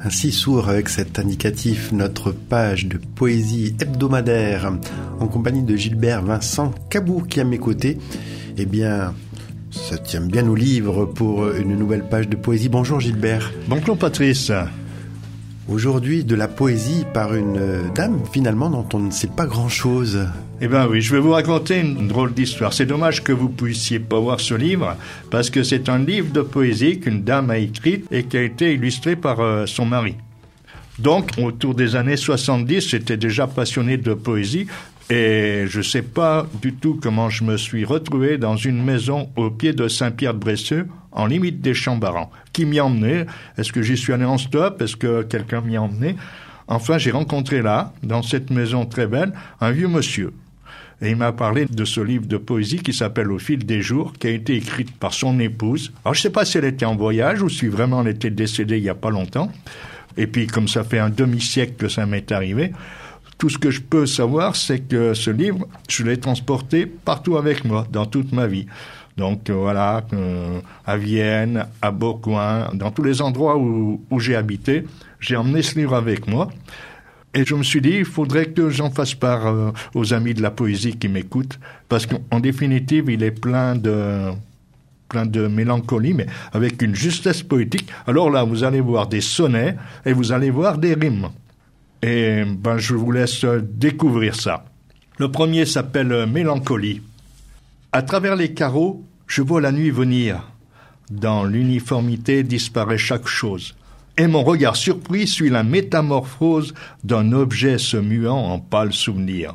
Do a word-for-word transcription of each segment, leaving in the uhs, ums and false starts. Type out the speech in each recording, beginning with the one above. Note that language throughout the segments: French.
Ainsi s'ouvre avec cet indicatif notre page de poésie hebdomadaire en compagnie de Gilbert Vincent Cabou qui est à mes côtés. Eh bien, ça tient bien au livre pour une nouvelle page de poésie. Bonjour Gilbert. Bonjour Patrice. Aujourd'hui, de la poésie par une dame finalement dont on ne sait pas grand-chose. Eh bien oui, je vais vous raconter une drôle d'histoire. C'est dommage que vous puissiez pas voir ce livre, parce que c'est un livre de poésie qu'une dame a écrit et qui a été illustré par euh, son mari. Donc, autour des années soixante-dix, j'étais déjà passionné de poésie et je sais pas du tout comment je me suis retrouvé dans une maison au pied de Saint-Pierre-de-Bresseux, en limite des Champs-Barans. Qui m'y a emmené? Est-ce que j'y suis allé en stop? Est-ce que quelqu'un m'y a emmené? Enfin, j'ai rencontré là, dans cette maison très belle, un vieux monsieur. Et il m'a parlé de ce livre de poésie qui s'appelle Au fil des jours, qui a été écrite par son épouse. Alors, je sais pas si elle était en voyage ou si vraiment elle était décédée il y a pas longtemps. Et puis, comme ça fait un demi-siècle que ça m'est arrivé, tout ce que je peux savoir, c'est que ce livre, je l'ai transporté partout avec moi, dans toute ma vie. Donc, euh, voilà, euh, à Vienne, à Bourgoin, dans tous les endroits où, où j'ai habité, j'ai emmené ce livre avec moi. Et je me suis dit, il faudrait que j'en fasse part euh, aux amis de la poésie qui m'écoutent, parce qu'en définitive, il est plein de, plein de mélancolie, mais avec une justesse poétique. Alors là, vous allez voir des sonnets et vous allez voir des rimes. Et ben, je vous laisse découvrir ça. Le premier s'appelle Mélancolie. À travers les carreaux, je vois la nuit venir. Dans l'uniformité disparaît chaque chose. Et mon regard surpris suit la métamorphose d'un objet se muant en pâle souvenir.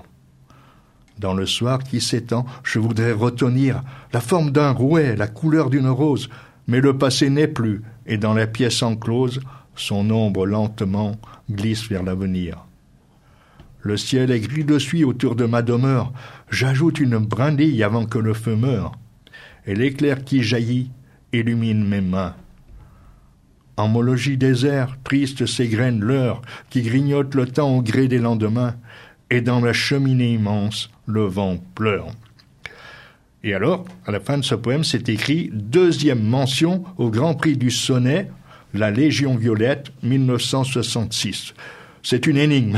Dans le soir qui s'étend, je voudrais retenir la forme d'un rouet, la couleur d'une rose, mais le passé n'est plus, et dans la pièce enclose, son ombre lentement glisse vers l'avenir. Le ciel est gris de suie autour de ma demeure, j'ajoute une brindille avant que le feu meure, et l'éclair qui jaillit illumine mes mains. En mologie désert, triste s'égrène l'heure qui grignote le temps au gré des lendemains, et dans la cheminée immense, le vent pleure. Et alors, à la fin de ce poème, c'est écrit « Deuxième mention au Grand Prix du Sonnet, la Légion Violette, mille neuf cent soixante-six ». C'est une énigme.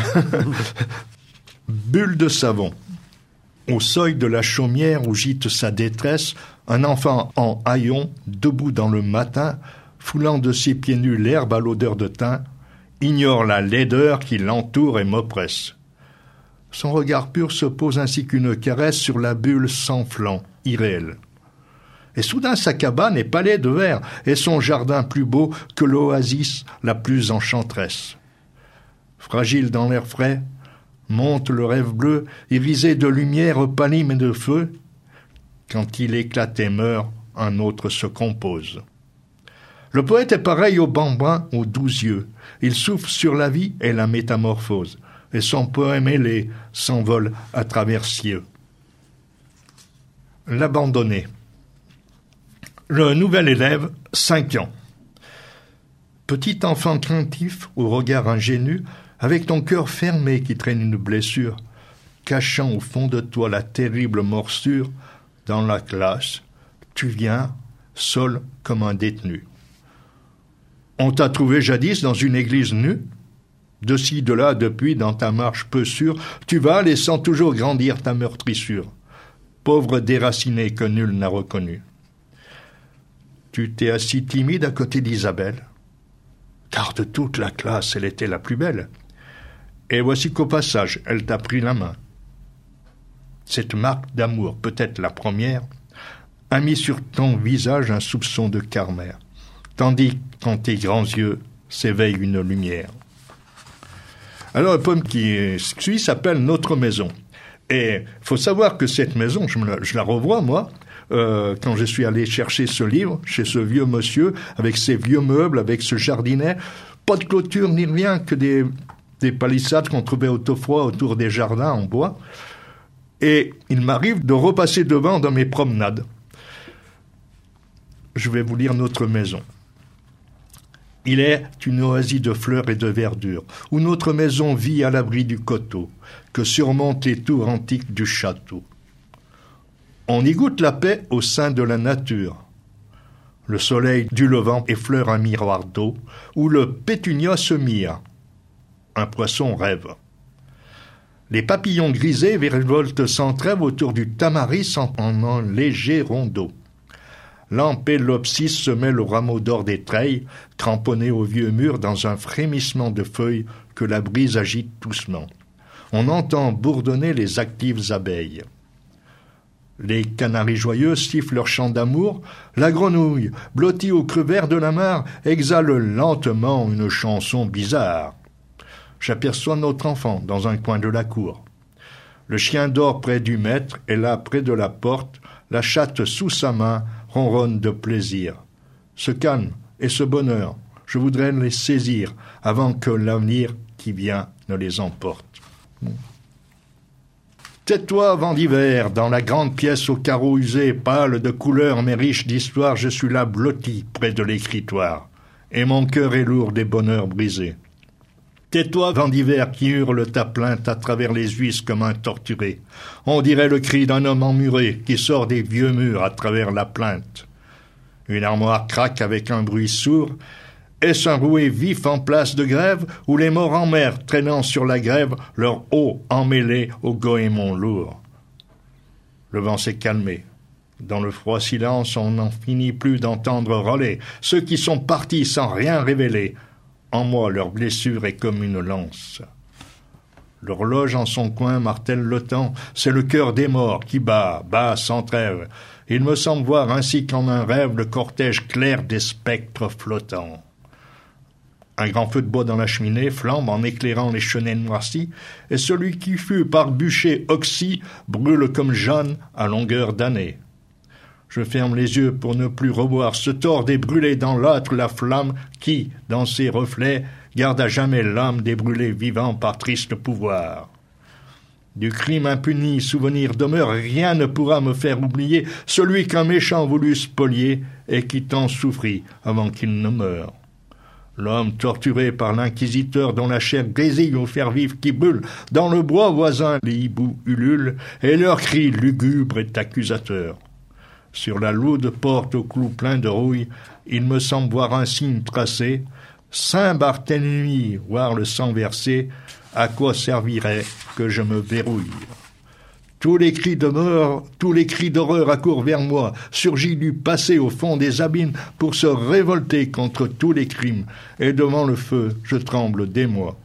Bulle de savon. Au seuil de la chaumière où gîte sa détresse, un enfant en haillons, debout dans le matin, foulant de ses pieds nus l'herbe à l'odeur de thym, ignore la laideur qui l'entoure et m'oppresse. Son regard pur se pose ainsi qu'une caresse sur la bulle sans flanc, irréelle. Et soudain sa cabane est palais de verre, et son jardin plus beau que l'oasis la plus enchanteresse. Fragile dans l'air frais, monte le rêve bleu, irisé de lumière, palime et de feu. Quand il éclate et meurt, un autre se compose. Le poète est pareil au bambin aux doux yeux. Il souffle sur la vie et la métamorphose, et son poème ailé s'envole à travers cieux. L'abandonné. Le nouvel élève, cinq ans. Petit enfant craintif, au regard ingénu, avec ton cœur fermé qui traîne une blessure, cachant au fond de toi la terrible morsure, dans la classe, tu viens, seul comme un détenu. On t'a trouvé jadis dans une église nue, de ci, de là, depuis, dans ta marche peu sûre, tu vas laissant toujours grandir ta meurtrissure, pauvre déraciné que nul n'a reconnu. Tu t'es assis timide à côté d'Isabelle, car de toute la classe, elle était la plus belle. Et voici qu'au passage, elle t'a pris la main. Cette marque d'amour, peut-être la première, a mis sur ton visage un soupçon de carmère, tandis qu'en tes grands yeux s'éveille une lumière. Alors, le poème qui suit s'appelle « Notre maison ». Et il faut savoir que cette maison, je, me la, je la revois, moi, euh, quand je suis allé chercher ce livre, chez ce vieux monsieur, avec ses vieux meubles, avec ce jardinet, pas de clôture ni rien, que des, des palissades qu'on trouvait autrefois autour des jardins en bois. Et il m'arrive de repasser devant dans mes promenades. Je vais vous lire Notre maison. Il est une oasis de fleurs et de verdure, où notre maison vit à l'abri du coteau, que surmontent les tours antiques du château. On y goûte la paix au sein de la nature. Le soleil du levant effleure un miroir d'eau où le pétunia se mire. Un poisson rêve. Les papillons grisés virevoltent sans trêve autour du tamaris en un léger rondeau. L'ampélopsis se mêle au rameau d'or des treilles, cramponné au vieux mur dans un frémissement de feuilles que la brise agite doucement. On entend bourdonner les actives abeilles. Les canaris joyeux sifflent leur chant d'amour. La grenouille, blottie au creux vert de la mare, exhale lentement une chanson bizarre. J'aperçois notre enfant dans un coin de la cour. Le chien dort près du maître et là, près de la porte, la chatte sous sa main ronronne de plaisir. Ce calme et ce bonheur, je voudrais les saisir avant que l'avenir qui vient ne les emporte. Tais-toi, vent d'hiver, dans la grande pièce aux carreaux usés, pâle de couleurs mais riche d'histoire, je suis là blotti près de l'écritoire, et mon cœur est lourd des bonheurs brisés. Tais-toi, vent d'hiver, qui hurle ta plainte à travers les huisses comme un torturé. On dirait le cri d'un homme emmuré qui sort des vieux murs à travers la plainte. Une armoire craque avec un bruit sourd. Est-ce un rouet vif en place de grève ou les morts en mer traînant sur la grève leur eau emmêlée au goémon lourd? Le vent s'est calmé. Dans le froid silence, on n'en finit plus d'entendre râler ceux qui sont partis sans rien révéler. En moi, leur blessure est comme une lance. L'horloge en son coin martèle le temps. C'est le cœur des morts qui bat, bat sans trêve. Il me semble voir ainsi qu'en un rêve le cortège clair des spectres flottants. Un grand feu de bois dans la cheminée flambe en éclairant les chenets noircis, et celui qui fut par bûcher oxy brûle comme Jeanne à longueur d'année. Je ferme les yeux pour ne plus revoir se tordre et brûler dans l'âtre la flamme qui, dans ses reflets, garde à jamais l'âme des brûlés vivants par triste pouvoir. Du crime impuni, souvenir demeure, rien ne pourra me faire oublier celui qu'un méchant voulut spolier et qui tant souffrit avant qu'il ne meure. L'homme torturé par l'inquisiteur dont la chair grésille au fer vif qui brûle, dans le bois voisin les hiboux ululent et leur cri lugubre est accusateur. Sur la lourde porte au clou plein de rouille, il me semble voir un signe tracé. Saint Barthélemy, voir le sang versé, à quoi servirait que je me verrouille? Tous les cris de mort, tous les cris d'horreur accourent vers moi, surgis du passé au fond des abîmes pour se révolter contre tous les crimes, et devant le feu, je tremble d'émoi.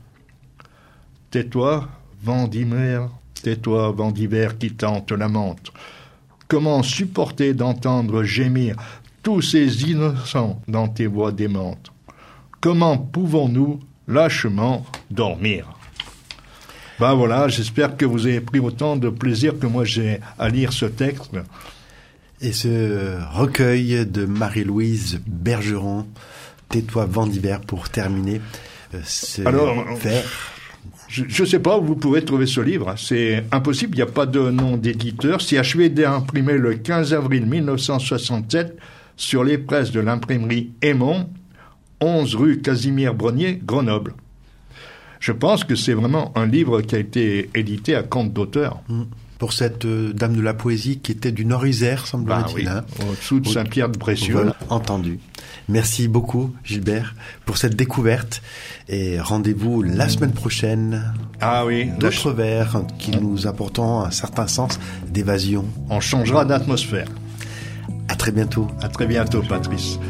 Tais-toi, vent d'hiver, tais-toi, vent d'hiver qui tente la menthe. Comment supporter d'entendre gémir tous ces innocents dans tes voix démentes? Comment pouvons-nous lâchement dormir? Ben voilà, j'espère que vous avez pris autant de plaisir que moi j'ai à lire ce texte. Et ce recueil de Marie-Louise Bergeron, Tais-toi, vent d'hiver, pour terminer ce Alors, vers. Je ne sais pas où vous pourrez trouver ce livre. C'est impossible, il n'y a pas de nom d'éditeur. C'est achevé d'imprimé le quinze avril mille neuf cent soixante-sept sur les presses de l'imprimerie Aymon, onze rue Casimir-Brognier, Grenoble. Je pense que c'est vraiment un livre qui a été édité à compte d'auteur. Mmh. Pour cette euh, dame de la poésie qui était du Nord-Isère, semble-t-il. Bah oui, hein. au-dessous de Saint-Pierre-de-Brécieux. Voilà, entendu. Merci beaucoup, Gilbert, pour cette découverte. Et rendez-vous la semaine prochaine. Ah oui. D'autres vers qui nous apporteront un certain sens d'évasion. On changera d'atmosphère. À très bientôt. À très bientôt, Patrice.